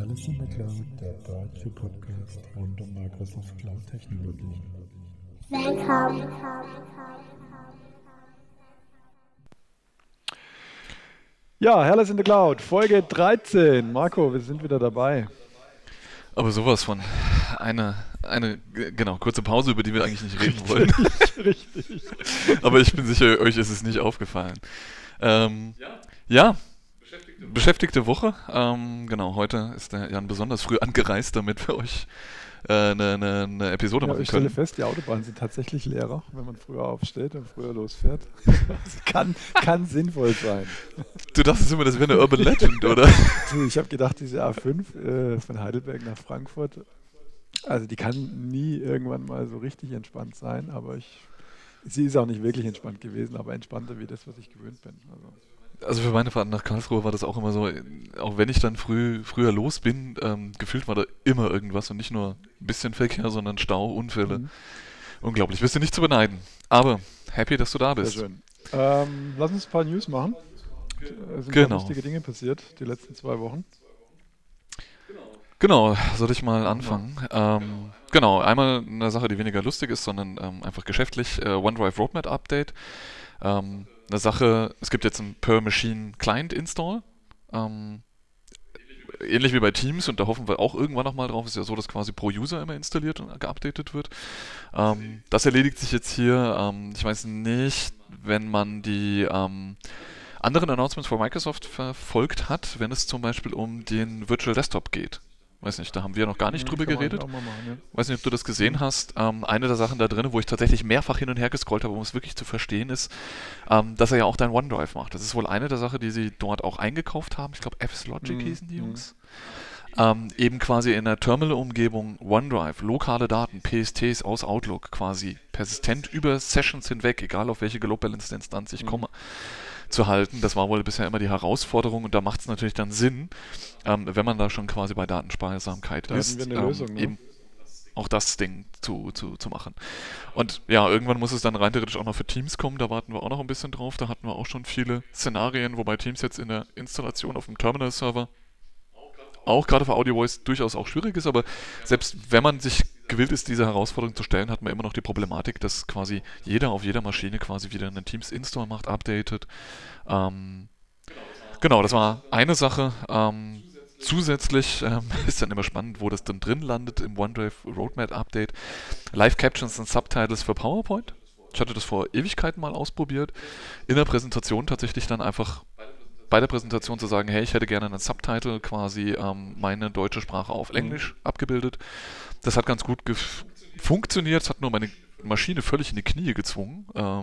Alles in der Cloud, der deutsche Podcast rund um Microsoft Cloud-Technologien. Willkommen. Ja, Alles in the Cloud, Folge 13. Marco, wir sind wieder dabei. Aber sowas von genau, kurze Pause, über die wir eigentlich nicht reden wollen. Richtig. Aber ich bin sicher, euch ist es nicht aufgefallen. Ja, beschäftigte Woche. Genau, heute ist der Jan besonders früh angereist, damit wir euch eine Episode machen Ich stelle können. fest, die Autobahnen sind tatsächlich leerer, wenn man früher aufsteht und früher losfährt. Das kann sinnvoll sein. Du dachtest immer, das wäre eine Urban Legend, oder? Du, ich habe gedacht, diese A5 von Heidelberg nach Frankfurt, also die kann nie irgendwann mal so richtig entspannt sein, aber sie ist auch nicht wirklich entspannt gewesen, aber entspannter wie das, was ich gewöhnt bin. Also für meine Fahrt nach Karlsruhe war das auch immer so, auch wenn ich dann früher los bin, gefühlt war da immer irgendwas und nicht nur ein bisschen Verkehr, sondern Stau, Unfälle. Unglaublich, bist du nicht zu beneiden. Aber happy, dass du da Sehr bist. schön. Lass uns ein paar News machen. Es sind Genau. lustige Dinge passiert, die letzten 2 Wochen. Genau, soll ich mal anfangen? Genau, einmal eine Sache, die weniger lustig ist, sondern einfach geschäftlich. OneDrive Roadmap Update. Eine Sache, es gibt jetzt ein Per-Machine Client Install. Ähnlich wie bei Teams, und da hoffen wir auch irgendwann nochmal drauf. Ist ja so, dass quasi pro User immer installiert und geupdatet wird. Das erledigt sich jetzt hier. Ich weiß nicht, wenn man die anderen Announcements von Microsoft verfolgt hat, wenn es zum Beispiel um den Virtual Desktop geht. Weiß nicht, da haben wir noch gar nicht drüber geredet. Weiß nicht, ob du das gesehen hast. Eine der Sachen da drin, wo ich tatsächlich mehrfach hin und her gescrollt habe, um es wirklich zu verstehen, ist, dass er ja auch dein OneDrive macht. Das ist wohl eine der Sachen, die sie dort auch eingekauft haben. Ich glaube, FSLogic hießen die Jungs. Eben quasi in der Terminal-Umgebung OneDrive, lokale Daten, PSTs aus Outlook quasi persistent über Sessions hinweg, egal auf welche Load-Balanced-Instanz ich komme, zu halten. Das war wohl bisher immer die Herausforderung, und da macht es natürlich dann Sinn, wenn man da schon quasi bei Datensparsamkeit ist, wir eine Lösung, ne? eben auch das Ding zu machen. Und ja, irgendwann muss es dann rein theoretisch auch noch für Teams kommen, da warten wir auch noch ein bisschen drauf. Da hatten wir auch schon viele Szenarien, wobei Teams jetzt in der Installation auf dem Terminal-Server auch gerade für Audio Voice durchaus auch schwierig ist, aber selbst wenn man sich gewillt ist, diese Herausforderung zu stellen, hat man immer noch die Problematik, dass quasi jeder auf jeder Maschine quasi wieder einen Teams-Install macht, updatet. Genau, das war eine Sache. Zusätzlich ist dann immer spannend, wo das dann drin landet im OneDrive Roadmap Update. Live Captions und Subtitles für PowerPoint. Ich hatte das vor Ewigkeiten mal ausprobiert. In der Präsentation tatsächlich dann einfach bei der Präsentation zu sagen, hey, ich hätte gerne einen Subtitle, quasi meine deutsche Sprache auf Englisch abgebildet. Das hat ganz gut funktioniert, es hat nur meine Maschine völlig in die Knie gezwungen.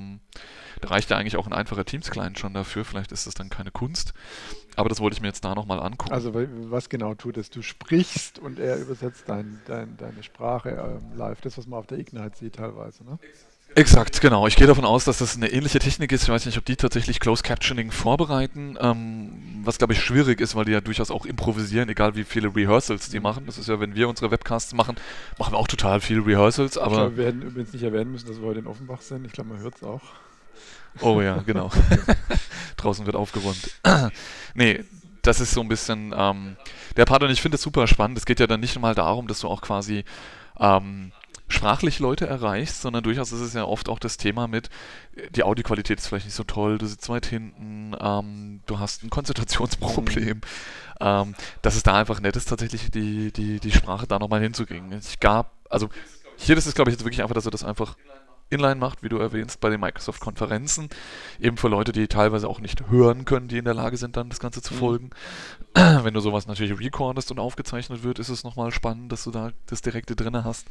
Da reicht ja eigentlich auch ein einfacher Teams-Client schon dafür, vielleicht ist das dann keine Kunst. Aber das wollte ich mir jetzt da nochmal angucken. Also was genau tut es? Du sprichst und er übersetzt deine Sprache live, das, was man auf der Ignite sieht teilweise, ne? Exakt, genau. Ich gehe davon aus, dass das eine ähnliche Technik ist. Ich weiß nicht, ob die tatsächlich Closed Captioning vorbereiten, was, glaube ich, schwierig ist, weil die ja durchaus auch improvisieren, egal wie viele Rehearsals die machen. Das ist ja, wenn wir unsere Webcasts machen, machen wir auch total viele Rehearsals. Aber ich glaube, wir hätten übrigens nicht erwähnen müssen, dass wir heute in Offenbach sind. Ich glaube, man hört es auch. Oh ja, genau. Draußen wird aufgeräumt. Nee, das ist so ein bisschen der Part, und ich finde es super spannend. Es geht ja dann nicht mal darum, dass du auch quasi sprachlich Leute erreichst, sondern durchaus ist es ja oft auch das Thema mit, die Audioqualität ist vielleicht nicht so toll, du sitzt weit hinten, du hast ein Konzentrationsproblem, dass es da einfach nett ist, tatsächlich die Sprache da nochmal hinzukriegen. Also hier ist es, glaube ich, jetzt wirklich einfach, dass er das einfach inline macht, wie du erwähnst, bei den Microsoft-Konferenzen, eben für Leute, die teilweise auch nicht hören können, die in der Lage sind, dann das Ganze zu folgen. Wenn du sowas natürlich recordest und aufgezeichnet wird, ist es nochmal spannend, dass du da das Direkte drin hast.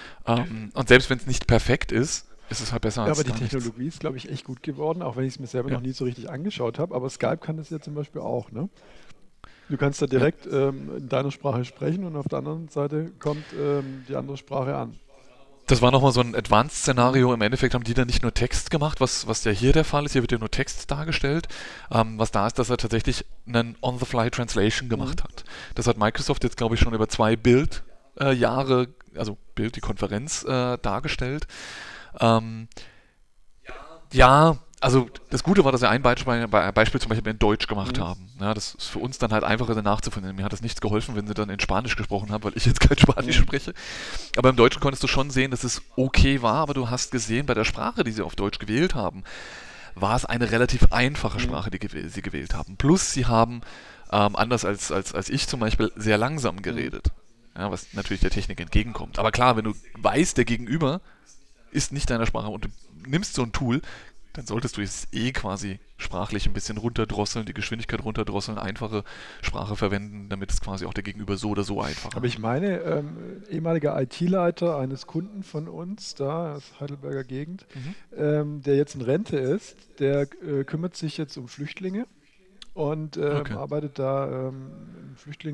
Und selbst wenn es nicht perfekt ist, ist es halt besser als aber die gar nichts. Technologie ist, glaube ich, echt gut geworden, auch wenn ich es mir selber noch nie so richtig angeschaut habe. Aber Skype kann das ja zum Beispiel auch, ne? Du kannst da direkt in deiner Sprache sprechen und auf der anderen Seite kommt die andere Sprache an. Das war nochmal so ein Advanced-Szenario. Im Endeffekt haben die dann nicht nur Text gemacht, was ja hier der Fall ist. Hier wird ja nur Text dargestellt. Was da ist, dass er tatsächlich einen On-the-Fly-Translation gemacht hat. Das hat Microsoft jetzt, glaube ich, schon über 2 Jahre, also die Konferenz, dargestellt. Ja, Also das Gute war, dass wir ein Beispiel zum Beispiel in Deutsch gemacht haben. Ja, das ist für uns dann halt einfacher nachzufinden. Mir hat das nichts geholfen, wenn sie dann in Spanisch gesprochen haben, weil ich jetzt kein Spanisch spreche. Aber im Deutschen konntest du schon sehen, dass es okay war, aber du hast gesehen, bei der Sprache, die sie auf Deutsch gewählt haben, war es eine relativ einfache Sprache, die sie gewählt haben. Plus sie haben, anders als ich zum Beispiel, sehr langsam geredet. Ja, was natürlich der Technik entgegenkommt. Aber klar, wenn du weißt, der Gegenüber ist nicht deiner Sprache und du nimmst so ein Tool, dann solltest du es quasi sprachlich ein bisschen runterdrosseln, die Geschwindigkeit runterdrosseln, einfache Sprache verwenden, damit es quasi auch der Gegenüber so oder so einfach Aber ich meine, ehemaliger IT-Leiter eines Kunden von uns, da aus Heidelberger Gegend, der jetzt in Rente ist, der kümmert sich jetzt um Flüchtlinge und arbeitet da im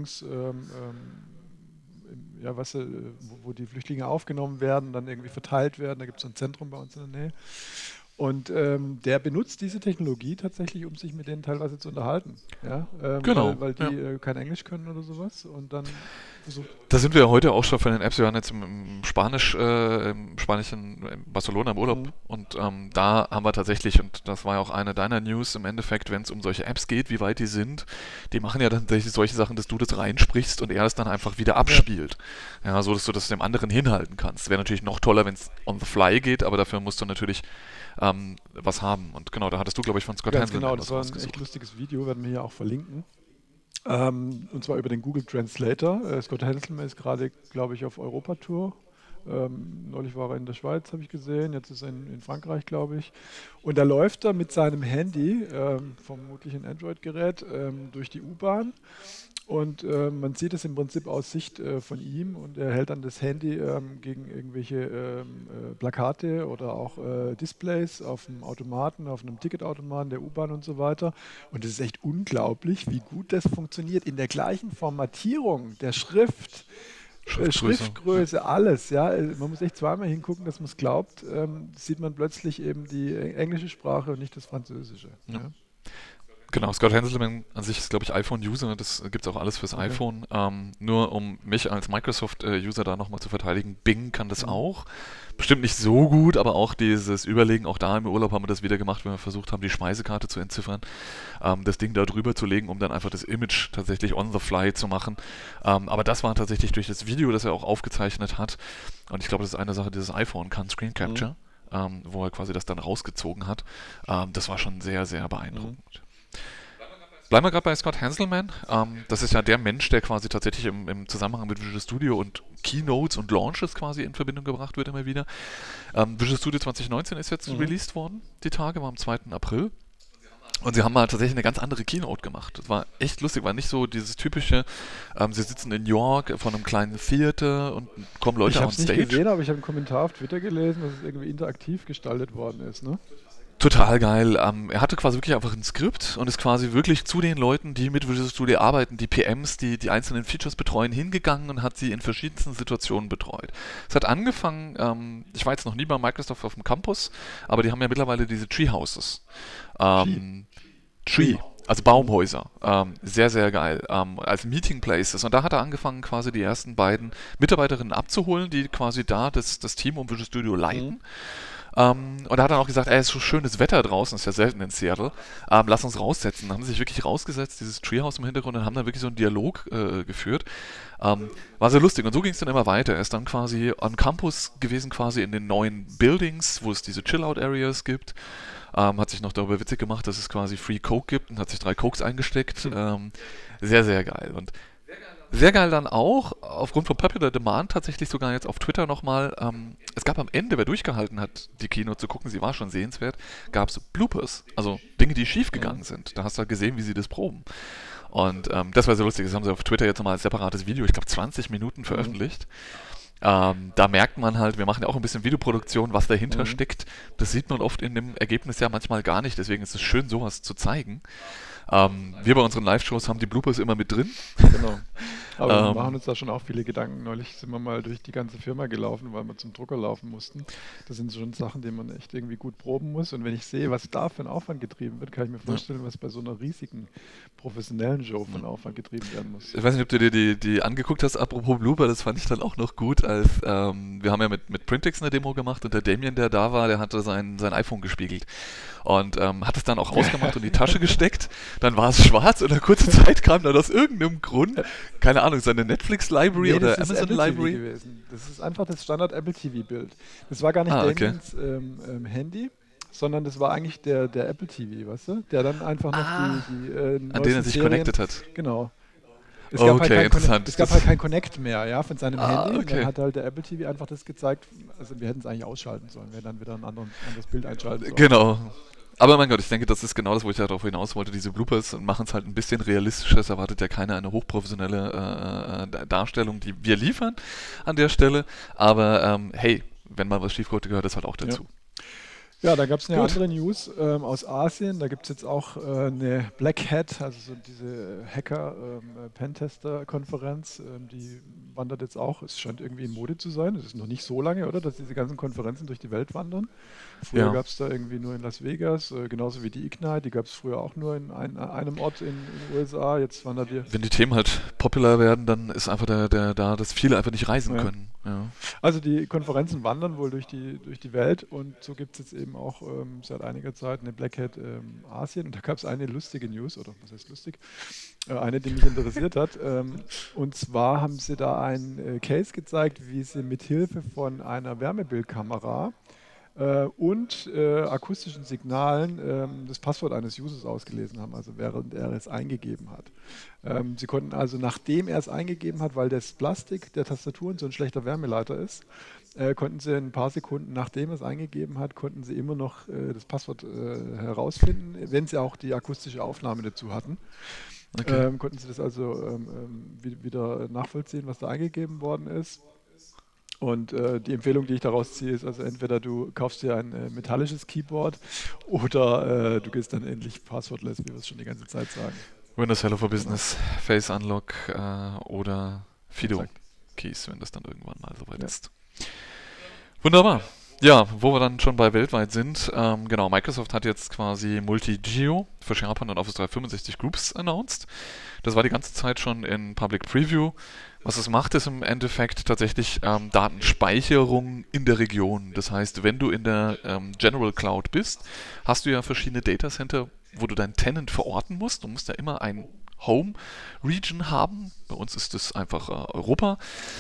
wo die Flüchtlinge aufgenommen werden, dann irgendwie verteilt werden. Da gibt es ein Zentrum bei uns in der Nähe. Und der benutzt diese Technologie tatsächlich, um sich mit denen teilweise zu unterhalten. Ja? Genau. Weil die kein Englisch können oder sowas. Und dann versucht. Da sind wir ja heute auch schon von den Apps. Wir waren jetzt im Spanischen Barcelona im Urlaub. Und da haben wir tatsächlich, und das war ja auch eine deiner News im Endeffekt, wenn es um solche Apps geht, wie weit die sind, die machen ja dann tatsächlich solche Sachen, dass du das reinsprichst und er das dann einfach wieder abspielt. Ja, so dass du das dem anderen hinhalten kannst. Wäre natürlich noch toller, wenn es on the fly geht, aber dafür musst du natürlich was haben. Und genau, da hattest du, glaube ich, von Scott Hanselman genau, das war ein echt lustiges Video, werden wir hier auch verlinken. Und zwar über den Google Translator. Scott Hanselman ist gerade, glaube ich, auf Europatour. Neulich war er in der Schweiz, habe ich gesehen. Jetzt ist er in Frankreich, glaube ich. Und da läuft er mit seinem Handy, vermutlich ein Android-Gerät, durch die U-Bahn. Und man sieht es im Prinzip aus Sicht von ihm und er hält dann das Handy gegen irgendwelche Plakate oder auch Displays auf dem Automaten, auf einem Ticketautomaten der U-Bahn und so weiter. Und es ist echt unglaublich, wie gut das funktioniert. In der gleichen Formatierung der Schrift, Schriftgröße, alles. Ja. Man muss echt zweimal hingucken, dass man es glaubt. Sieht man plötzlich eben die englische Sprache und nicht das Französische. Ja. Ja. Genau, Scott Hanselman an sich ist, glaube ich, iPhone-User, das gibt es auch alles fürs iPhone. Nur um mich als Microsoft-User da nochmal zu verteidigen, Bing kann das auch. Bestimmt nicht so gut, aber auch dieses Überlegen, auch da im Urlaub haben wir das wieder gemacht, wenn wir versucht haben, die Speisekarte zu entziffern, das Ding da drüber zu legen, um dann einfach das Image tatsächlich on the fly zu machen. Aber das war tatsächlich durch das Video, das er auch aufgezeichnet hat, und ich glaube, das ist eine Sache, dieses iPhone kann Screen Capture, wo er quasi das dann rausgezogen hat. Das war schon sehr, sehr beeindruckend. Bleiben wir gerade bei Scott Hanselman. Das ist ja der Mensch, der quasi tatsächlich im Zusammenhang mit Visual Studio und Keynotes und Launches quasi in Verbindung gebracht wird immer wieder. Visual Studio 2019 ist jetzt released worden. Die Tage war am 2. April. Und sie haben mal tatsächlich eine ganz andere Keynote gemacht. Das war echt lustig, war nicht so dieses typische, sie sitzen in New York vor einem kleinen Theater und kommen Leute on Stage. Ich habe es nicht gesehen, aber ich habe einen Kommentar auf Twitter gelesen, dass es irgendwie interaktiv gestaltet worden ist, ne? Total geil. Er hatte quasi wirklich einfach ein Skript und ist quasi wirklich zu den Leuten, die mit Visual Studio arbeiten, die PMs, die einzelnen Features betreuen, hingegangen und hat sie in verschiedensten Situationen betreut. Es hat angefangen, ich war jetzt noch nie bei Microsoft auf dem Campus, aber die haben ja mittlerweile diese Treehouses. Also Baumhäuser. Sehr, sehr geil. Als Meeting Places. Und da hat er angefangen, quasi die ersten beiden Mitarbeiterinnen abzuholen, die quasi da das Team um Visual Studio leiten. Und da hat er auch gesagt, es ist so schönes Wetter draußen, ist ja selten in Seattle, lass uns raussetzen. Dann haben sie sich wirklich rausgesetzt, dieses Treehouse im Hintergrund, und haben dann wirklich so einen Dialog geführt. War sehr lustig. Und so ging es dann immer weiter. Er ist dann quasi am Campus gewesen, quasi in den neuen Buildings, wo es diese Chill-Out-Areas gibt. Hat sich noch darüber witzig gemacht, dass es quasi Free Coke gibt, und hat sich 3 Cokes eingesteckt. Sehr, sehr geil. Und sehr geil dann auch, aufgrund von Popular Demand tatsächlich sogar jetzt auf Twitter nochmal, es gab am Ende, wer durchgehalten hat, die Keynote zu gucken, sie war schon sehenswert, gab es Bloopers, also Dinge, die schief gegangen sind. Da hast du halt gesehen, wie sie das proben. Und das war so lustig, das haben sie auf Twitter jetzt nochmal als separates Video, ich glaube 20 Minuten veröffentlicht. Da merkt man halt, wir machen ja auch ein bisschen Videoproduktion, was dahinter steckt. Das sieht man oft in dem Ergebnis ja manchmal gar nicht, deswegen ist es schön, sowas zu zeigen. Wir bei unseren Live-Shows haben die Bloopers immer mit drin. Genau. Aber wir machen uns da schon auch viele Gedanken. Neulich sind wir mal durch die ganze Firma gelaufen, weil wir zum Drucker laufen mussten. Das sind schon Sachen, die man echt irgendwie gut proben muss. Und wenn ich sehe, was da für ein Aufwand getrieben wird, kann ich mir vorstellen, was bei so einer riesigen professionellen Show von Aufwand getrieben werden muss. Ich weiß nicht, ob du dir die angeguckt hast, apropos Blooper, das fand ich dann auch noch gut. als wir haben ja mit Printix eine Demo gemacht und der Damien, der da war, der hatte sein iPhone gespiegelt und hat es dann auch ausgemacht und in die Tasche gesteckt. Dann war es schwarz und nach kurzer Zeit kam dann aus irgendeinem Grund, keine Ahnung, seine Netflix-Library oder das ist Apple TV Amazon-Library. gewesen. Das ist einfach das Standard Apple TV-Bild. Das war gar nicht Okay. Damiens Handy, sondern das war eigentlich der Apple TV, weißt du? Der dann einfach noch die An den er neuesten sich Serien, connected hat. Genau. Es Okay, gab halt kein interessant. Es gab halt kein Connect mehr, ja, von seinem Handy. Und okay. dann hat halt der Apple TV einfach das gezeigt. Also wir hätten es eigentlich ausschalten sollen, wir hätten dann wieder ein anderes Bild einschalten sollen. Genau. Aber mein Gott, ich denke, das ist genau das, wo ich darauf hinaus wollte. Diese Bloopers machen es halt ein bisschen realistischer. Es erwartet ja keiner eine hochprofessionelle Darstellung, die wir liefern an der Stelle. Aber hey, wenn mal was schief geht, gehört das halt auch dazu. Ja, da gab es eine Gut. andere News aus Asien. Da gibt es jetzt auch eine Black Hat, also so diese Hacker-Pentester-Konferenz. Die wandert jetzt auch. Es scheint irgendwie in Mode zu sein. Es ist noch nicht so lange, oder? Dass diese ganzen Konferenzen durch die Welt wandern. Früher Ja. gab es da irgendwie nur in Las Vegas, genauso wie die Ignite. Die gab es früher auch nur in einem Ort in den USA. Jetzt wandert die. Wenn die Themen halt popular werden, dann ist einfach da, dass viele einfach nicht reisen Ja. können. Ja. Also die Konferenzen wandern wohl durch die Welt und so gibt es jetzt eben auch seit einiger Zeit eine Black Hat Asien und da gab es eine lustige News, oder was heißt lustig? Eine, die mich interessiert hat. Und zwar haben sie da einen Case gezeigt, wie sie mit Hilfe von einer Wärmebildkamera und akustischen Signalen das Passwort eines Users ausgelesen haben, also während er es eingegeben hat. Sie konnten also, nachdem er es eingegeben hat, weil das Plastik der Tastaturen so ein schlechter Wärmeleiter ist, konnten sie ein paar Sekunden, nachdem er es eingegeben hat, konnten sie immer noch das Passwort herausfinden, wenn sie auch die akustische Aufnahme dazu hatten. Okay. Konnten sie das also wieder nachvollziehen, was da eingegeben worden ist. Und die Empfehlung, die ich daraus ziehe, ist also entweder du kaufst dir ein metallisches Keyboard oder du gehst dann endlich passwortless, wie wir es schon die ganze Zeit sagen. Windows Hello for Business, Face Unlock oder Fido Exakt. Keys, wenn das dann irgendwann mal soweit Ja. ist. Wunderbar. Ja, wo wir dann schon bei weltweit sind, genau, Microsoft hat jetzt quasi Multi-Geo für SharePoint und Office 365 Groups announced. Das war die ganze Zeit schon in Public Preview. Was es macht, ist im Endeffekt tatsächlich Datenspeicherung in der Region. Das heißt, wenn du in der General Cloud bist, hast du ja verschiedene Datacenter, wo du deinen Tenant verorten musst. Du musst ja immer ein Home Region haben. Bei uns ist das einfach Europa.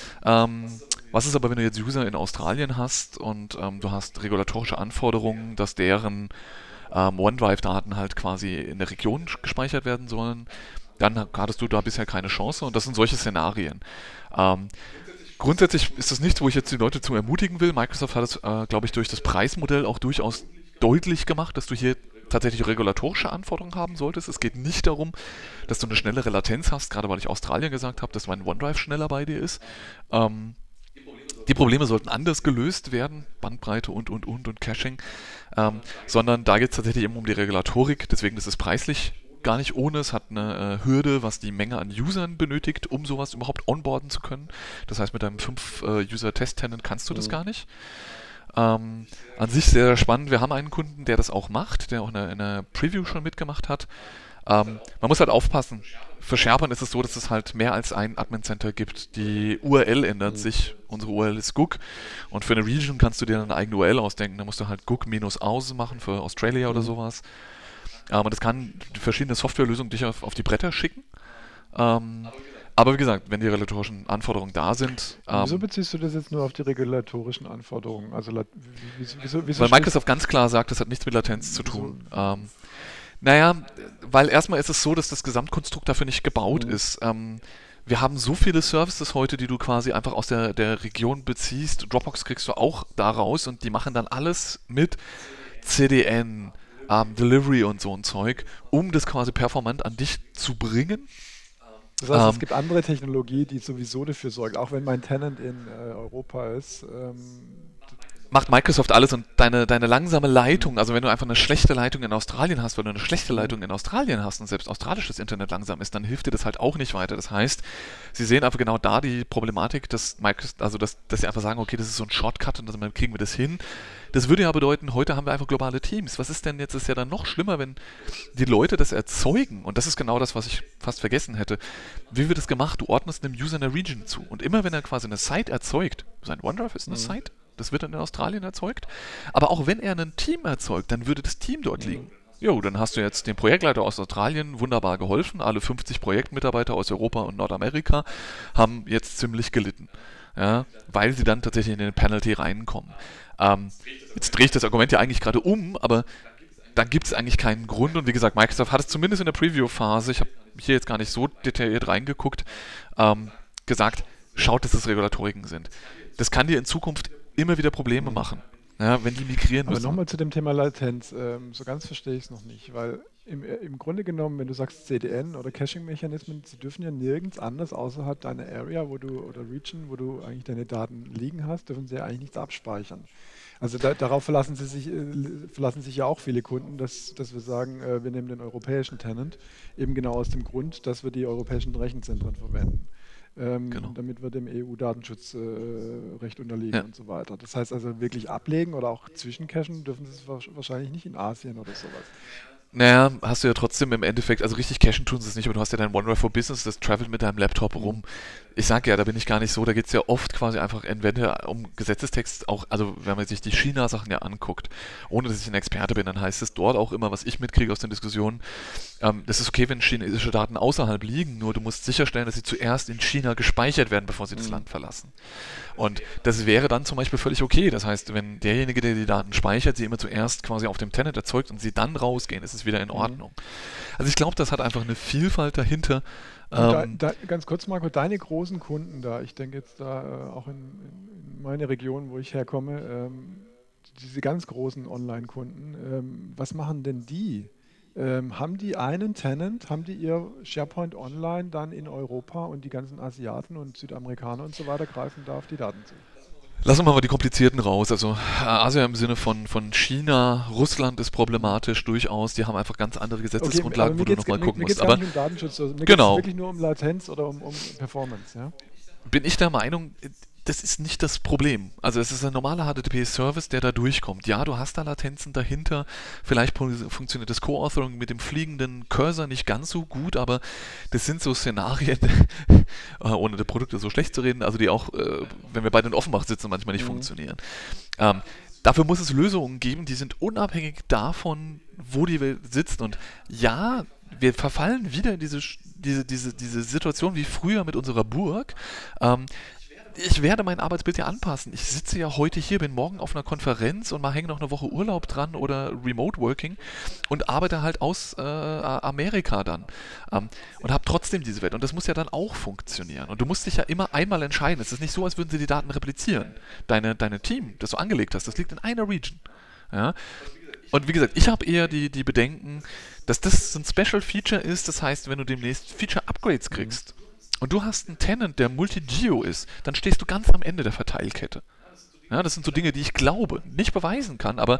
Was ist aber, wenn du jetzt User in Australien hast und du hast regulatorische Anforderungen, dass deren OneDrive-Daten halt quasi in der Region gespeichert werden sollen, dann hattest du da bisher keine Chance und das sind solche Szenarien. Grundsätzlich ist das nichts, wo ich jetzt die Leute zu ermutigen will. Microsoft hat es, glaube ich, durch das Preismodell auch durchaus deutlich gemacht, dass du hier tatsächlich regulatorische Anforderungen haben solltest. Es geht nicht darum, dass du eine schnellere Latenz hast, gerade weil ich Australien gesagt habe, dass mein OneDrive schneller bei dir ist. Die Probleme sollten anders gelöst werden, Bandbreite und Caching, sondern da geht es tatsächlich immer um die Regulatorik, deswegen ist es preislich gar nicht ohne. Es hat eine Hürde, was die Menge an Usern benötigt, um sowas überhaupt onboarden zu können. Das heißt, mit deinem 5-User-Test-Tenant kannst du das gar nicht. An sich sehr spannend. Wir haben einen Kunden, der das auch macht, der auch in einer Preview schon mitgemacht hat. Man muss halt aufpassen. Für SharePoint ist es so, dass es halt mehr als ein Admin Center gibt. Die URL ändert sich. Unsere URL ist GUC. Und für eine Region kannst du dir eine eigene URL ausdenken. Da musst du halt GUC-aus machen für Australia oder sowas. Und das kann verschiedene Softwarelösungen dich auf die Bretter schicken. Aber wie gesagt, wenn die regulatorischen Anforderungen da sind. Wieso beziehst du das jetzt nur auf die regulatorischen Anforderungen? Also wieso weil Microsoft ganz klar sagt, das hat nichts mit Latenz zu tun. Naja, weil erstmal ist es so, dass das Gesamtkonstrukt dafür nicht gebaut ist. Wir haben so viele Services heute, die du quasi einfach aus der Region beziehst. Dropbox kriegst du auch da raus und die machen dann alles mit CDN, Delivery und so ein Zeug, um das quasi performant an dich zu bringen. Das heißt, es gibt andere Technologie, die sowieso dafür sorgt, auch wenn mein Tenant in Europa ist. macht Microsoft alles und deine langsame Leitung, also wenn du einfach eine schlechte Leitung in Australien hast, weil du eine schlechte Leitung in Australien hast und selbst australisches Internet langsam ist, dann hilft dir das halt auch nicht weiter. Das heißt, sie sehen einfach genau da die Problematik, dass Microsoft, also dass sie einfach sagen, okay, das ist so ein Shortcut und dann kriegen wir das hin. Das würde ja bedeuten, heute haben wir einfach globale Teams. Was ist denn jetzt? Ist ja dann noch schlimmer, wenn die Leute das erzeugen. Und das ist genau das, was ich fast vergessen hätte. Wie wird das gemacht? Du ordnest einem User eine Region zu. Und immer wenn er quasi eine Site erzeugt, sein OneDrive ist eine Site, das wird dann in Australien erzeugt. Aber auch wenn er ein Team erzeugt, dann würde das Team dort liegen. Jo, dann hast du jetzt den Projektleiter aus Australien wunderbar geholfen. Alle 50 Projektmitarbeiter aus Europa und Nordamerika haben jetzt ziemlich gelitten. Ja, weil sie dann tatsächlich in den Penalty reinkommen. Jetzt drehe ich das Argument ja eigentlich gerade um, aber dann gibt es eigentlich keinen Grund. Und wie gesagt, Microsoft hat es zumindest in der Preview-Phase, ich habe hier jetzt gar nicht so detailliert reingeguckt, gesagt, schaut, dass das Regulatoriken sind. Das kann dir in Zukunft immer wieder Probleme machen, ja, wenn die migrieren müssen. Aber nochmal zu dem Thema Latenz. So ganz verstehe ich es noch nicht, weil im Grunde genommen, wenn du sagst CDN oder Caching-Mechanismen, sie dürfen ja nirgends anders außerhalb deiner Area oder Region, wo du eigentlich deine Daten liegen hast, dürfen sie ja eigentlich nichts abspeichern. Also darauf verlassen sich ja auch viele Kunden, dass wir sagen, wir nehmen den europäischen Tenant, eben genau aus dem Grund, dass wir die europäischen Rechenzentren verwenden. Genau. Damit wir dem EU-Datenschutzrecht unterliegen und so weiter. Das heißt also wirklich ablegen oder auch zwischencachen dürfen sie es wahrscheinlich nicht in Asien oder sowas. Naja, hast du ja trotzdem im Endeffekt, also richtig cachen tun sie es nicht, aber du hast ja dein OneDrive for Business, das travelt mit deinem Laptop rum. Ich sag ja, da bin ich gar nicht so, da geht es ja oft quasi einfach entweder um Gesetzestext, auch, also wenn man sich die China-Sachen ja anguckt, ohne dass ich ein Experte bin, dann heißt es dort auch immer, was ich mitkriege aus den Diskussionen, das ist okay, wenn chinesische Daten außerhalb liegen, nur du musst sicherstellen, dass sie zuerst in China gespeichert werden, bevor sie das Land verlassen. Und das wäre dann zum Beispiel völlig okay. Das heißt, wenn derjenige, der die Daten speichert, sie immer zuerst quasi auf dem Tenant erzeugt und sie dann rausgehen, ist es wieder in Ordnung. Also ich glaube, das hat einfach eine Vielfalt dahinter. Ganz kurz, Marco, deine großen Kunden da, ich denke jetzt da auch in meine Region, wo ich herkomme, diese ganz großen Online-Kunden, was machen denn die? Haben die einen Tenant, haben die ihr SharePoint Online dann in Europa und die ganzen Asiaten und Südamerikaner und so weiter greifen da auf die Daten zu? Lassen wir mal die komplizierten raus. Also Asien im Sinne von China, Russland ist problematisch durchaus. Die haben einfach ganz andere Gesetzesgrundlagen, wo du nochmal gucken musst. Aber mir geht es gar nicht um Datenschutz, also mir geht es wirklich nur um Latenz oder um Performance. Ja? Bin ich der Meinung, das ist nicht das Problem. Also es ist ein normaler HTTP-Service, der da durchkommt. Ja, du hast da Latenzen dahinter. Vielleicht funktioniert das Co-Authoring mit dem fliegenden Cursor nicht ganz so gut, aber das sind so Szenarien, ohne die Produkte so schlecht zu reden, also die auch, wenn wir bei den Offenbach sitzen, manchmal nicht funktionieren. Dafür muss es Lösungen geben, die sind unabhängig davon, wo die Welt sitzt. Und ja, wir verfallen wieder in diese Situation wie früher mit unserer Burg. Ich werde mein Arbeitsbild ja anpassen. Ich sitze ja heute hier, bin morgen auf einer Konferenz und mal hänge noch eine Woche Urlaub dran oder Remote Working und arbeite halt aus Amerika dann und habe trotzdem diese Welt. Und das muss ja dann auch funktionieren. Und du musst dich ja immer einmal entscheiden. Es ist nicht so, als würden sie die Daten replizieren. Deine Team, das du angelegt hast, das liegt in einer Region. Ja? Und wie gesagt, ich habe eher die Bedenken, dass das ein Special Feature ist. Das heißt, wenn du demnächst Feature-Upgrades kriegst, und du hast einen Tenant, der Multi-Geo ist, dann stehst du ganz am Ende der Verteilkette. Ja, das sind so Dinge, die ich glaube, nicht beweisen kann, aber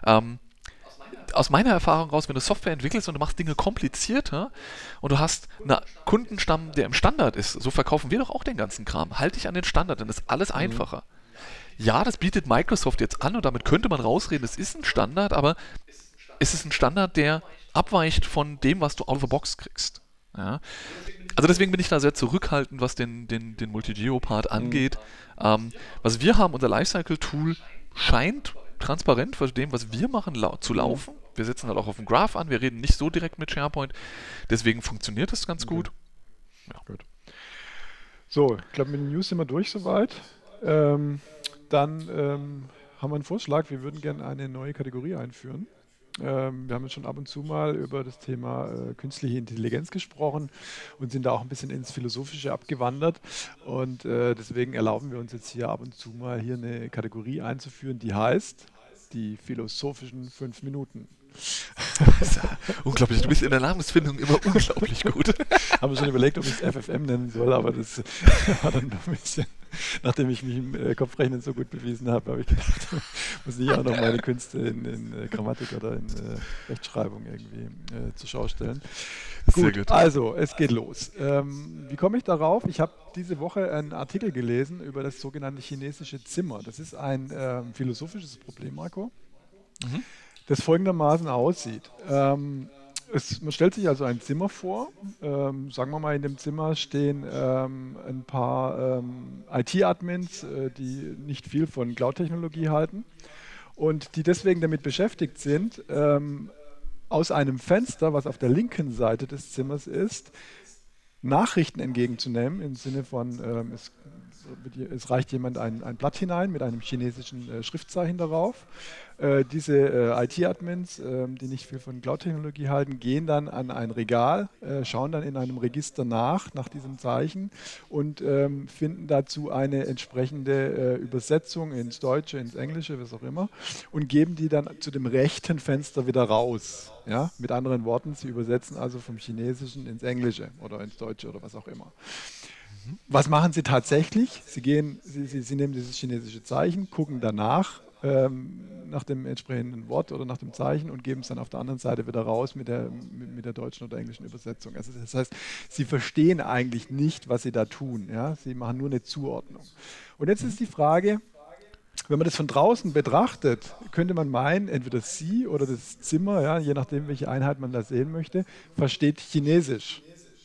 aus meiner Erfahrung raus, wenn du Software entwickelst und du machst Dinge komplizierter und du hast einen Kundenstamm, der im Standard ist, so verkaufen wir doch auch den ganzen Kram. Halt dich an den Standard, dann ist alles einfacher. Ja, das bietet Microsoft jetzt an und damit könnte man rausreden, es ist ein Standard, aber es ist ein Standard, der abweicht von dem, was du out of the box kriegst. Ja. Also deswegen bin ich da sehr zurückhaltend, was den Multi-Geo-Part angeht. Was wir haben, unser Lifecycle-Tool scheint transparent von dem, was wir machen, zu laufen. Wir setzen halt auch auf dem Graph an, wir reden nicht so direkt mit SharePoint. Deswegen funktioniert das ganz gut. Ja. Gut. So, ich glaube, mit den News sind wir durch soweit. Dann haben wir einen Vorschlag. Wir würden gerne eine neue Kategorie einführen. Wir haben jetzt schon ab und zu mal über das Thema künstliche Intelligenz gesprochen und sind da auch ein bisschen ins Philosophische abgewandert. Und deswegen erlauben wir uns jetzt hier ab und zu mal hier eine Kategorie einzuführen, die heißt die philosophischen 5 Minuten. Unglaublich, du bist in der Namensfindung immer unglaublich gut. Haben wir schon überlegt, ob ich es FFM nennen soll, aber das war dann noch ein bisschen Nachdem ich mich im Kopfrechnen so gut bewiesen habe ich gedacht, muss ich auch noch meine Künste in Grammatik oder in Rechtschreibung irgendwie zur Schau stellen. Sehr gut. Also, es geht los. Wie komme ich darauf? Ich habe diese Woche einen Artikel gelesen über das sogenannte chinesische Zimmer. Das ist ein philosophisches Problem, Marco, das folgendermaßen aussieht. Man stellt sich also ein Zimmer vor. Sagen wir mal, in dem Zimmer stehen ein paar IT-Admins, die nicht viel von Cloud-Technologie halten und die deswegen damit beschäftigt sind, aus einem Fenster, was auf der linken Seite des Zimmers ist, Nachrichten entgegenzunehmen, im Sinne von, es reicht jemand ein Blatt hinein mit einem chinesischen Schriftzeichen darauf. Diese IT-Admins, die nicht viel von Cloud-Technologie halten, gehen dann an ein Regal, schauen dann in einem Register nach diesem Zeichen und finden dazu eine entsprechende Übersetzung ins Deutsche, ins Englische, was auch immer, und geben die dann zu dem rechten Fenster wieder raus. Ja? Mit anderen Worten, sie übersetzen also vom Chinesischen ins Englische oder ins Deutsche oder was auch immer. Was machen sie tatsächlich? Sie nehmen dieses chinesische Zeichen, gucken danach nach dem entsprechenden Wort oder nach dem Zeichen und geben es dann auf der anderen Seite wieder raus mit der deutschen oder englischen Übersetzung. Also das heißt, sie verstehen eigentlich nicht, was sie da tun. Ja? Sie machen nur eine Zuordnung. Und jetzt ist die Frage, wenn man das von draußen betrachtet, könnte man meinen, entweder sie oder das Zimmer, ja, je nachdem, welche Einheit man da sehen möchte, versteht Chinesisch.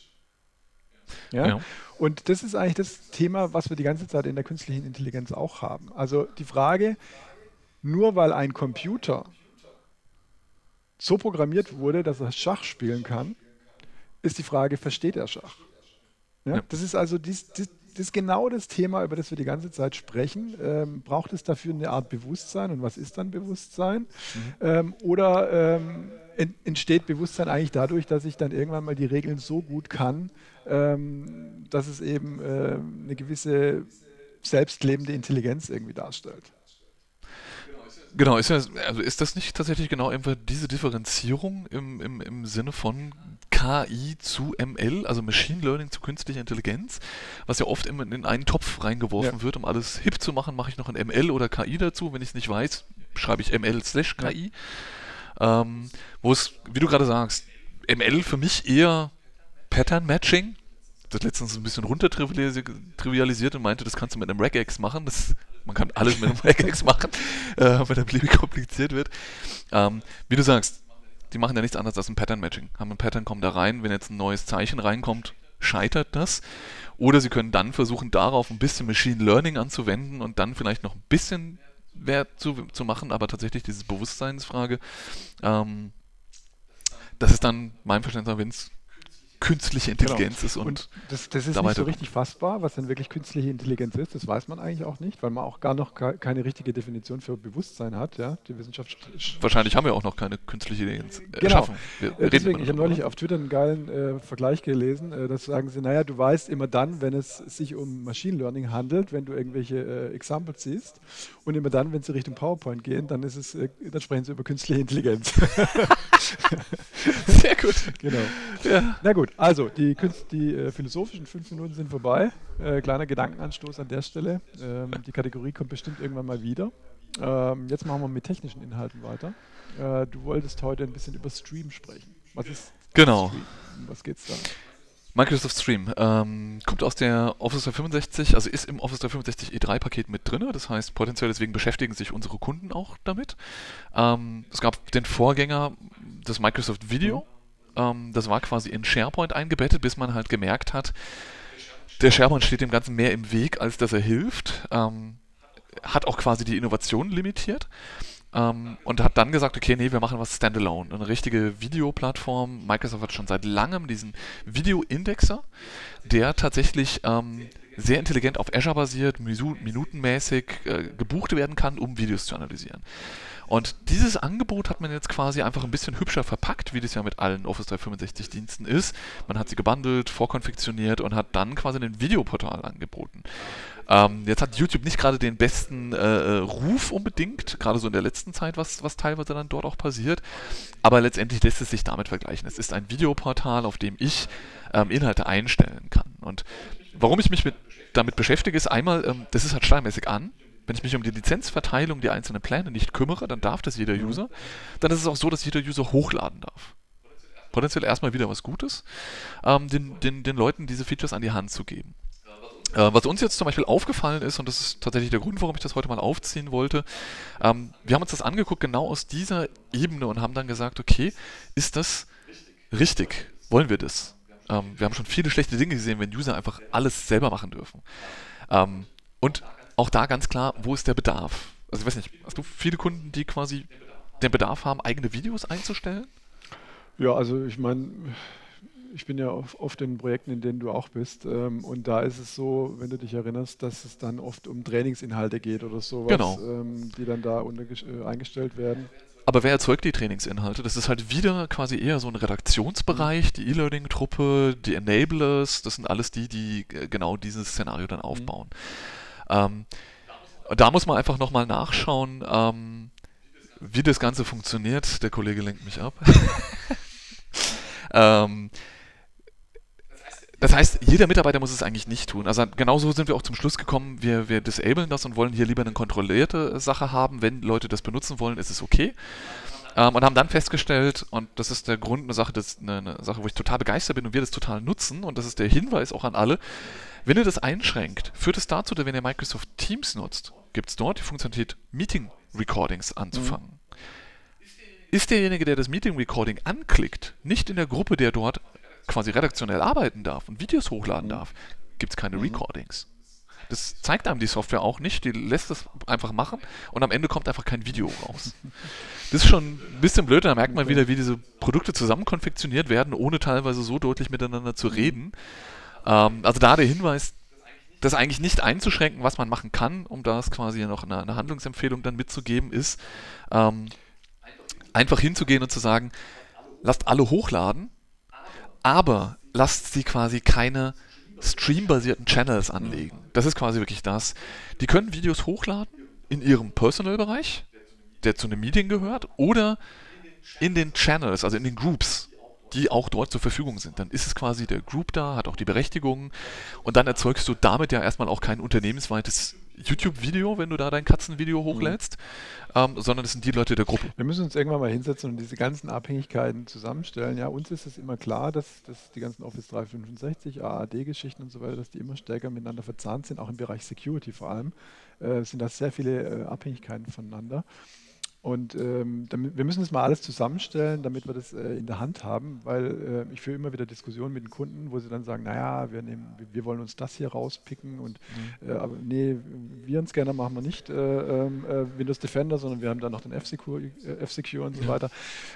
Ja? Und das ist eigentlich das Thema, was wir die ganze Zeit in der künstlichen Intelligenz auch haben. Also die Frage, nur weil ein Computer so programmiert wurde, dass er Schach spielen kann, ist die Frage, versteht er Schach? Ja? Das ist also das ist genau das Thema, über das wir die ganze Zeit sprechen. Braucht es dafür eine Art Bewusstsein und was ist dann Bewusstsein? Oder entsteht Bewusstsein eigentlich dadurch, dass ich dann irgendwann mal die Regeln so gut kann, dass es eben eine gewisse selbstlebende Intelligenz irgendwie darstellt? Genau, ist das nicht tatsächlich genau einfach diese Differenzierung im Sinne von KI zu ML, also Machine Learning zu künstlicher Intelligenz, was ja oft immer in einen Topf reingeworfen wird, um alles hip zu machen, mache ich noch ein ML oder KI dazu, wenn ich es nicht weiß, schreibe ich ML/KI, wo es, wie du gerade sagst, ML für mich eher Pattern Matching, das letztens ein bisschen runter trivialisiert und meinte, das kannst du mit einem Regex machen, man kann alles mit einem Regex machen, wenn er beliebig kompliziert wird. Wie du sagst, die machen ja nichts anderes als ein Pattern-Matching. Haben ein Pattern, kommen da rein, wenn jetzt ein neues Zeichen reinkommt, scheitert das. Oder sie können dann versuchen, darauf ein bisschen Machine Learning anzuwenden und dann vielleicht noch ein bisschen Wert zu machen, aber tatsächlich diese Bewusstseinsfrage, das ist dann mein Verständnis, wenn es künstliche Intelligenz ist. Und das ist nicht so richtig fassbar, was denn wirklich künstliche Intelligenz ist. Das weiß man eigentlich auch nicht, weil man auch gar noch keine richtige Definition für Bewusstsein hat. Ja? Die Wissenschaft wahrscheinlich haben wir auch noch keine künstliche Intelligenz erschaffen. Deswegen, ich habe neulich auf Twitter einen geilen Vergleich gelesen. Das sagen sie, naja, du weißt immer dann, wenn es sich um Machine Learning handelt, wenn du irgendwelche Examples siehst. Und immer dann, wenn sie Richtung PowerPoint gehen, dann sprechen sie über künstliche Intelligenz. Sehr gut. Genau. Ja. Na gut, also die philosophischen 5 Minuten sind vorbei. Kleiner Gedankenanstoß an der Stelle. Die Kategorie kommt bestimmt irgendwann mal wieder. Jetzt machen wir mit technischen Inhalten weiter. Du wolltest heute ein bisschen über Stream sprechen. Was ist Stream? Was geht's da? Microsoft Stream kommt aus der Office 365, also ist im Office 365 E3-Paket mit drin. Das heißt, potenziell deswegen beschäftigen sich unsere Kunden auch damit. Es gab den Vorgänger, das Microsoft Video. Das war quasi in SharePoint eingebettet, bis man halt gemerkt hat, der SharePoint steht dem Ganzen mehr im Weg, als dass er hilft. Hat auch quasi die Innovation limitiert. Und hat dann gesagt, okay, nee, wir machen was Standalone, eine richtige Videoplattform. Microsoft hat schon seit langem diesen Video-Indexer, der tatsächlich sehr intelligent auf Azure basiert, minutenmäßig gebucht werden kann, um Videos zu analysieren. Und dieses Angebot hat man jetzt quasi einfach ein bisschen hübscher verpackt, wie das ja mit allen Office 365 Diensten ist. Man hat sie gebundelt, vorkonfektioniert und hat dann quasi ein Videoportal angeboten. Jetzt hat YouTube nicht gerade den besten Ruf unbedingt, gerade so in der letzten Zeit, was teilweise dann dort auch passiert. Aber letztendlich lässt es sich damit vergleichen. Es ist ein Videoportal, auf dem ich Inhalte einstellen kann. Und warum ich mich damit beschäftige, ist einmal, das ist halt steuermäßig an. Wenn ich mich um die Lizenzverteilung, die einzelnen Pläne nicht kümmere, dann darf das jeder User. Dann ist es auch so, dass jeder User hochladen darf. Potenziell erstmal wieder was Gutes, den Leuten diese Features an die Hand zu geben. Was uns jetzt zum Beispiel aufgefallen ist, und das ist tatsächlich der Grund, warum ich das heute mal aufziehen wollte, wir haben uns das angeguckt genau aus dieser Ebene und haben dann gesagt, okay, ist das richtig? Wollen wir das? Wir haben schon viele schlechte Dinge gesehen, wenn User einfach alles selber machen dürfen. Und auch da ganz klar, wo ist der Bedarf? Also ich weiß nicht, hast du viele Kunden, die quasi den Bedarf haben, eigene Videos einzustellen? Ja, also ich meine, ich bin ja oft in Projekten, in denen du auch bist, und da ist es so, wenn du dich erinnerst, dass es dann oft um Trainingsinhalte geht oder sowas, Genau. Die dann da eingestellt werden. Aber wer erzeugt die Trainingsinhalte? Das ist halt wieder quasi eher so ein Redaktionsbereich, die E-Learning-Truppe, die Enablers, das sind alles die genau dieses Szenario dann aufbauen. Da muss man einfach nochmal nachschauen, wie das Ganze funktioniert. Der Kollege lenkt mich ab. Das heißt, jeder Mitarbeiter muss es eigentlich nicht tun. Also genauso sind wir auch zum Schluss gekommen, wir disablen das und wollen hier lieber eine kontrollierte Sache haben. Wenn Leute das benutzen wollen, ist es okay. Und haben dann festgestellt, und das ist der Grund, eine Sache, wo ich total begeistert bin und wir das total nutzen, und das ist der Hinweis auch an alle, wenn ihr das einschränkt, führt es dazu, dass wenn ihr Microsoft Teams nutzt, gibt es dort die Funktionalität Meeting Recordings anzufangen. Ist derjenige, der das Meeting Recording anklickt, nicht in der Gruppe, der dort quasi redaktionell arbeiten darf und Videos hochladen darf, gibt es keine Recordings. Das zeigt einem die Software auch nicht, die lässt das einfach machen und am Ende kommt einfach kein Video raus. Das ist schon ein bisschen blöd, da merkt man wieder, wie diese Produkte zusammen konfektioniert werden, ohne teilweise so deutlich miteinander zu reden. Also da der Hinweis, das eigentlich nicht einzuschränken, was man machen kann, um das quasi noch eine Handlungsempfehlung dann mitzugeben, ist einfach hinzugehen und zu sagen, lasst alle hochladen, aber lasst sie quasi keine streambasierten Channels anlegen. Das ist quasi wirklich das. Die können Videos hochladen in ihrem Personal-Bereich, der zu einem Meeting gehört, oder in den Channels, also in den Groups, die auch dort zur Verfügung sind. Dann ist es quasi der Group da, hat auch die Berechtigung und dann erzeugst du damit ja erstmal auch kein unternehmensweites YouTube-Video, wenn du da dein Katzenvideo hochlädst, sondern das sind die Leute der Gruppe. Wir müssen uns irgendwann mal hinsetzen und diese ganzen Abhängigkeiten zusammenstellen. Ja, uns ist es immer klar, dass die ganzen Office 365, AAD-Geschichten und so weiter, dass die immer stärker miteinander verzahnt sind, auch im Bereich Security vor allem, sind da sehr viele Abhängigkeiten voneinander. Und wir müssen das mal alles zusammenstellen, damit wir das in der Hand haben, weil ich führe immer wieder Diskussionen mit den Kunden, wo sie dann sagen, naja, wir wollen uns das hier rauspicken und aber nee, Virenscanner machen wir nicht, Windows Defender, sondern wir haben dann noch den F-Secure und so weiter.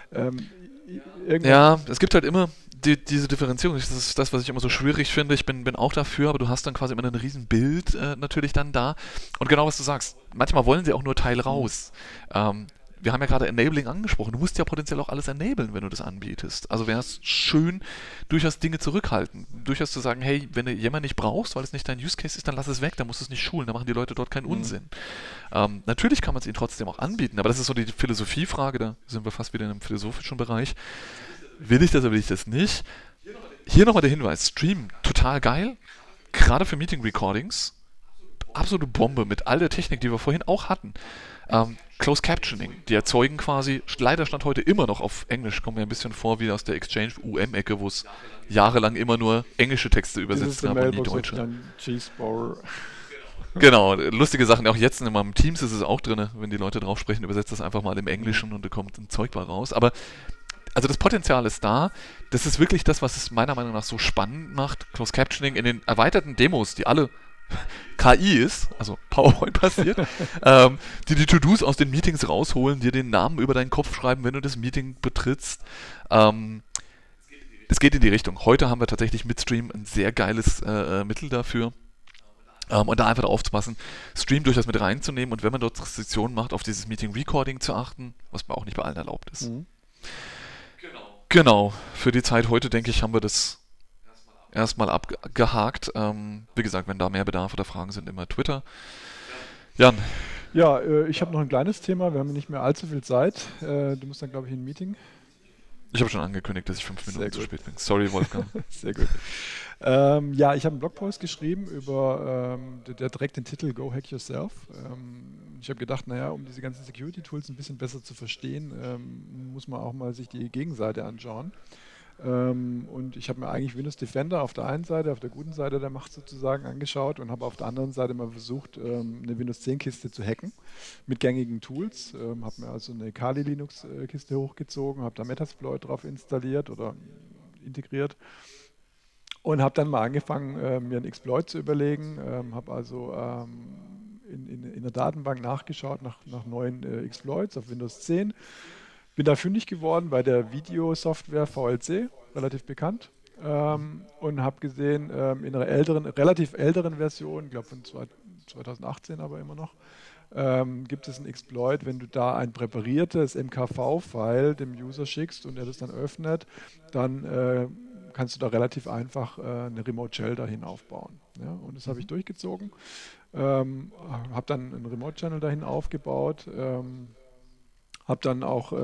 Ja, es gibt halt immer diese Differenzierung. Das ist das, was ich immer so schwierig finde. Ich bin auch dafür, aber du hast dann quasi immer ein riesen Bild natürlich dann da. Und genau, was du sagst, manchmal wollen sie auch nur Teil raus. Wir haben ja gerade Enabling angesprochen. Du musst ja potenziell auch alles enablen, wenn du das anbietest. Also wäre es schön, durchaus Dinge zurückhalten. Durchaus zu sagen, hey, wenn du jemanden nicht brauchst, weil es nicht dein Use Case ist, dann lass es weg, dann musst du es nicht schulen, dann machen die Leute dort keinen Unsinn. Natürlich kann man es ihnen trotzdem auch anbieten, aber das ist so die Philosophiefrage, da sind wir fast wieder in einem philosophischen Bereich. Will ich das oder will ich das nicht? Hier nochmal der Hinweis, Stream, total geil, gerade für Meeting-Recordings, absolute Bombe mit all der Technik, die wir vorhin auch hatten. Closed Captioning, die erzeugen quasi, leider stand heute immer noch auf Englisch, kommt mir ein bisschen vor wie aus der Exchange UM-Ecke, wo es jahrelang immer nur englische Texte übersetzt haben und nie deutsche. Genau, lustige Sachen, auch jetzt in meinem Teams ist es auch drin, wenn die Leute drauf sprechen, übersetzt das einfach mal im Englischen und da kommt ein Zeug bei raus, aber also das Potenzial ist da, das ist wirklich das, was es meiner Meinung nach so spannend macht, Closed Captioning in den erweiterten Demos, die alle KI ist, also PowerPoint passiert, die To-Dos aus den Meetings rausholen, dir den Namen über deinen Kopf schreiben, wenn du das Meeting betrittst. Es geht in die Richtung. Heute haben wir tatsächlich mit Stream ein sehr geiles Mittel dafür. Und da einfach aufzupassen, Stream durchaus mit reinzunehmen und wenn man dort Restriktionen macht, auf dieses Meeting-Recording zu achten, was auch nicht bei allen erlaubt ist. Genau, für die Zeit heute, denke ich, haben wir das erstmal abgehakt. Wie gesagt, wenn da mehr Bedarf oder Fragen sind, immer Twitter. Jan. Ja, ich habe noch ein kleines Thema. Wir haben nicht mehr allzu viel Zeit. Du musst dann, glaube ich, in ein Meeting. Ich habe schon angekündigt, dass ich 5 Sehr Minuten zu gut. spät bin. Sorry, Wolfgang. Sehr gut. Ja, ich habe einen Blogpost geschrieben über, der trägt den Titel Go Hack Yourself. Ich habe gedacht, naja, um diese ganzen Security-Tools ein bisschen besser zu verstehen, muss man auch mal sich die Gegenseite anschauen. Und ich habe mir eigentlich Windows Defender auf der einen Seite, auf der guten Seite der Macht sozusagen angeschaut und habe auf der anderen Seite mal versucht, eine Windows 10 Kiste zu hacken mit gängigen Tools. Habe mir also eine Kali Linux Kiste hochgezogen, habe da Metasploit drauf installiert oder integriert und habe dann mal angefangen, mir einen Exploit zu überlegen. Habe also in der Datenbank nachgeschaut nach neuen Exploits auf Windows 10. Bin da fündig geworden bei der Videosoftware VLC, relativ bekannt, und habe gesehen, in einer relativ älteren Version, ich glaube von 2018 aber immer noch, gibt es einen Exploit, wenn du da ein präpariertes MKV-File dem User schickst und er das dann öffnet, dann kannst du da relativ einfach eine Remote Shell dahin aufbauen. Ja? Und das habe ich durchgezogen, habe dann einen Remote Channel dahin aufgebaut, habe dann auch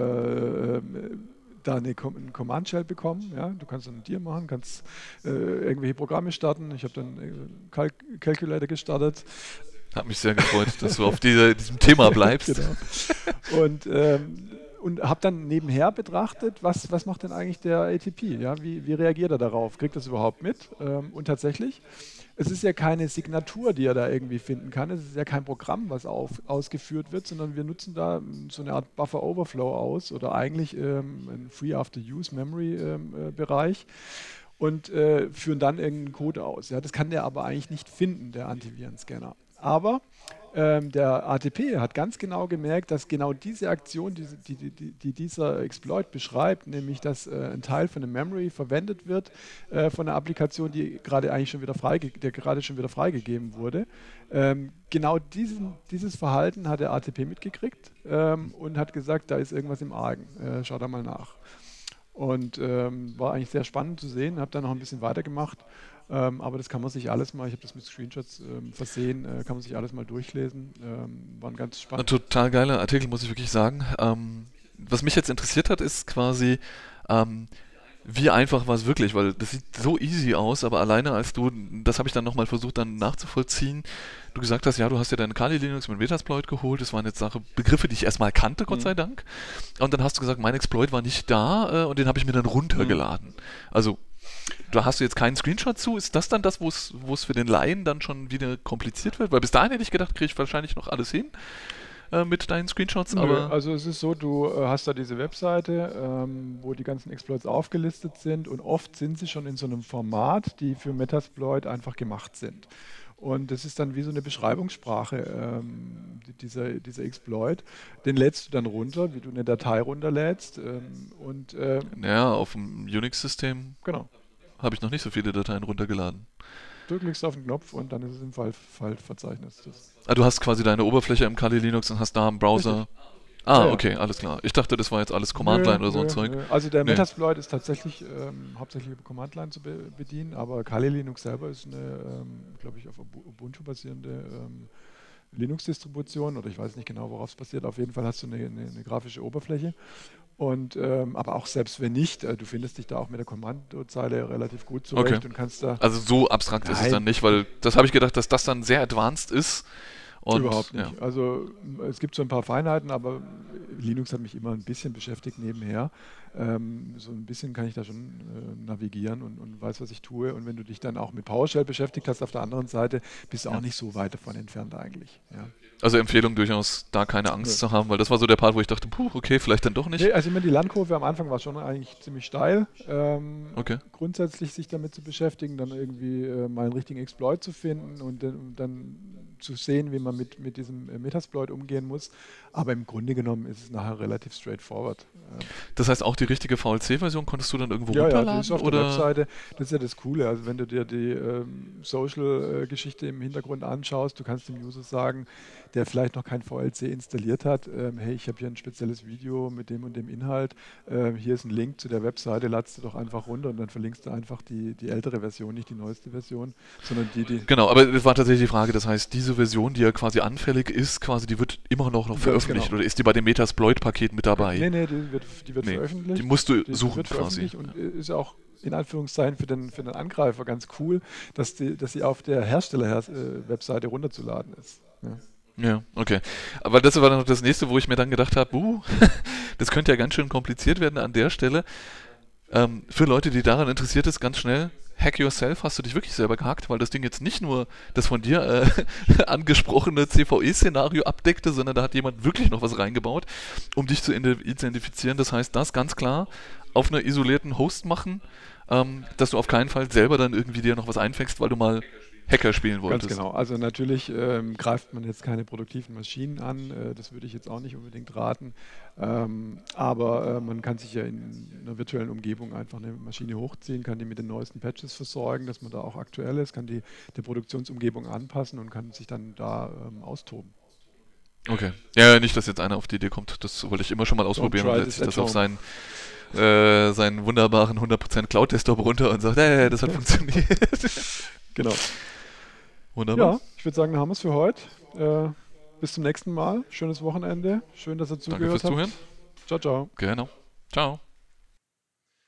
da eine Command-Shell bekommen. Ja? Du kannst dann ein Dir machen, kannst irgendwelche Programme starten. Ich habe dann Calculator gestartet. Hat mich sehr gefreut, dass du auf diesem Thema bleibst. Genau. Und habe dann nebenher betrachtet, was macht denn eigentlich der ATP? Ja? Wie reagiert er darauf? Kriegt er das überhaupt mit? Und tatsächlich, es ist ja keine Signatur, die er da irgendwie finden kann. Es ist ja kein Programm, was ausgeführt wird, sondern wir nutzen da so eine Art Buffer Overflow aus oder eigentlich einen Free After Use Memory Bereich und führen dann irgendeinen Code aus. Ja, das kann der aber eigentlich nicht finden, der Antivirenscanner. Aber der ATP hat ganz genau gemerkt, dass genau diese Aktion, die dieser Exploit beschreibt, nämlich dass ein Teil von der Memory verwendet wird von einer Applikation, die gerade eigentlich schon wieder freigegeben wurde. Genau dieses Verhalten hat der ATP mitgekriegt und hat gesagt, da ist irgendwas im Argen. Schau da mal nach. Und war eigentlich sehr spannend zu sehen, habe dann noch ein bisschen weitergemacht. Aber das kann man sich alles mal, ich habe das mit Screenshots versehen, kann man sich alles mal durchlesen. War ein ganz spannend. Ein total geiler Artikel, muss ich wirklich sagen. Was mich jetzt interessiert hat, ist quasi, wie einfach war es wirklich, weil das sieht so easy aus, aber alleine als du, das habe ich dann nochmal versucht dann nachzuvollziehen, du gesagt hast, ja, du hast dir deinen Kali Linux mit Metasploit geholt, das waren jetzt Begriffe, die ich erstmal kannte, Gott sei Dank. Und dann hast du gesagt, mein Exploit war nicht da und den habe ich mir dann runtergeladen. Also da hast du jetzt keinen Screenshot zu. Ist das dann das, wo es für den Laien dann schon wieder kompliziert wird? Weil bis dahin hätte ich gedacht, kriege ich wahrscheinlich noch alles hin mit deinen Screenshots. Nö, aber also es ist so, du hast da diese Webseite, wo die ganzen Exploits aufgelistet sind und oft sind sie schon in so einem Format, die für Metasploit einfach gemacht sind. Und das ist dann wie so eine Beschreibungssprache, dieser Exploit. Den lädst du dann runter, wie du eine Datei runterlädst. Ja, auf dem Unix-System genau. habe ich noch nicht so viele Dateien runtergeladen. Du klickst auf den Knopf und dann ist es im File-Verzeichnis. Du hast quasi deine Oberfläche im Kali Linux und hast da einen Browser. Richtig. Okay, alles klar. Ich dachte, das war jetzt alles Command-Line oder so ein Zeug. Also der Metasploit ist tatsächlich hauptsächlich über Command-Line zu bedienen, aber Kali Linux selber ist eine, glaube ich, auf Ubuntu basierende Linux-Distribution, oder ich weiß nicht genau, worauf es basiert. Auf jeden Fall hast du eine grafische Oberfläche. Und aber auch selbst wenn nicht, du findest dich da auch mit der Kommandozeile relativ gut zurecht und kannst da. Also so abstrakt ist es dann nicht, weil das habe ich gedacht, dass das dann sehr advanced ist. Und, überhaupt nicht. Ja. Also es gibt so ein paar Feinheiten, aber Linux hat mich immer ein bisschen beschäftigt nebenher. So ein bisschen kann ich da schon navigieren und weiß, was ich tue. Und wenn du dich dann auch mit PowerShell beschäftigt hast auf der anderen Seite, bist du auch nicht so weit davon entfernt eigentlich. Ja. Also Empfehlung durchaus, da keine Angst zu haben, weil das war so der Part, wo ich dachte, okay, vielleicht dann doch nicht. Nee, also die Lernkurve am Anfang war schon eigentlich ziemlich steil. Okay. Grundsätzlich sich damit zu beschäftigen, dann irgendwie mal einen richtigen Exploit zu finden und dann zu sehen, wie man mit diesem Metasploit umgehen muss. Aber im Grunde genommen ist es nachher relativ straightforward. Das heißt, auch die richtige VLC-Version konntest du dann irgendwo runterladen? Ja, die ist auf der Webseite. Das ist ja das Coole. Also wenn du dir die Social-Geschichte im Hintergrund anschaust, du kannst dem User sagen, der vielleicht noch kein VLC installiert hat, hey, ich habe hier ein spezielles Video mit dem und dem Inhalt, hier ist ein Link zu der Webseite, ladst du doch einfach runter und dann verlinkst du einfach die ältere Version, nicht die neueste Version, sondern die... Genau, aber das war tatsächlich die Frage, das heißt, diese diese Version, die ja quasi anfällig ist, quasi, die wird immer noch veröffentlicht, genau. oder ist die bei dem Metasploit-Paket mit dabei? Nee, die wird veröffentlicht. Die musst du Die suchen wird quasi. veröffentlicht und ist auch in Anführungszeichen für den Angreifer ganz cool, dass sie auf der Hersteller-Webseite runterzuladen ist. Ja. Ja, okay. Aber das war dann noch das nächste, wo ich mir dann gedacht habe, das könnte ja ganz schön kompliziert werden an der Stelle. Für Leute, die daran interessiert ist, ganz schnell, Hack Yourself, hast du dich wirklich selber gehackt, weil das Ding jetzt nicht nur das von dir angesprochene CVE-Szenario abdeckte, sondern da hat jemand wirklich noch was reingebaut, um dich zu identifizieren. Das heißt, das ganz klar auf einer isolierten Host machen, dass du auf keinen Fall selber dann irgendwie dir noch was einfängst, weil du mal Hacker spielen wolltest. Ganz genau. Also natürlich greift man jetzt keine produktiven Maschinen an, das würde ich jetzt auch nicht unbedingt raten, aber man kann sich ja in einer virtuellen Umgebung einfach eine Maschine hochziehen, kann die mit den neuesten Patches versorgen, dass man da auch aktuell ist, kann die Produktionsumgebung anpassen und kann sich dann da austoben. Okay. Ja, nicht, dass jetzt einer auf die Idee kommt, das wollte ich immer schon mal ausprobieren und setzt sich das auf seinen wunderbaren 100% Cloud-Desktop runter und sagt, das hat funktioniert. Genau. Wunderbar. Ja, ich würde sagen, dann haben wir es für heute. Bis zum nächsten Mal. Schönes Wochenende. Schön, dass ihr zugehört habt. Danke fürs Zuhören. Ciao, ciao. Genau. Ciao.